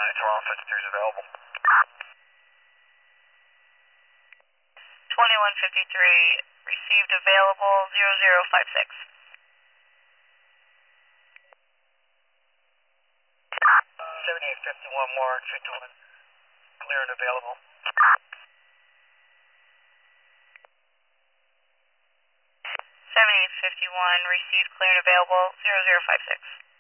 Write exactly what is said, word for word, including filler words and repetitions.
Toronto fifty-three is available. twenty-one fifty-three, received available, zero zero five six. seventy-eight fifty-one, Mark, fifty-one, clear and available. seventy-eight fifty-one, received, clear and available, zero zero five six.